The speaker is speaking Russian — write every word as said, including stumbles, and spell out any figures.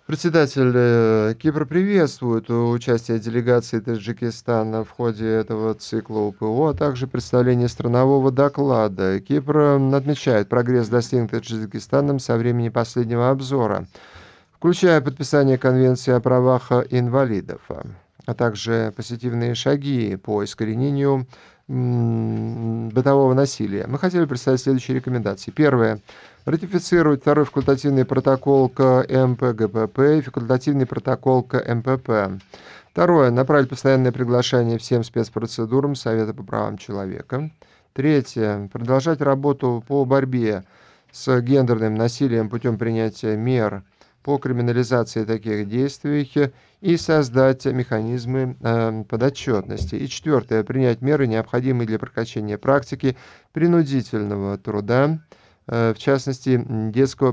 Председатель э, Кипра приветствует участие делегации Таджикистана в ходе этого цикла О П О, а также представление странового доклада. Кипр м, отмечает прогресс, достигнутый Таджикистаном со времени последнего обзора, включая подписание Конвенции о правах э, инвалидов, а а также позитивные шаги по искоренению м, бытового насилия. Мы хотели представить следующие рекомендации. Первое. Ратифицировать второй факультативный протокол к М П Г П П и факультативный протокол к М П П. Второе. Направить постоянное приглашение всем спецпроцедурам Совета по правам человека. Третье. Продолжать работу по борьбе с гендерным насилием путем принятия мер по криминализации таких действий и создать механизмы э, подотчетности. И четвертое. Принять меры, необходимые для прекращения практики принудительного труда, э, в частности, детского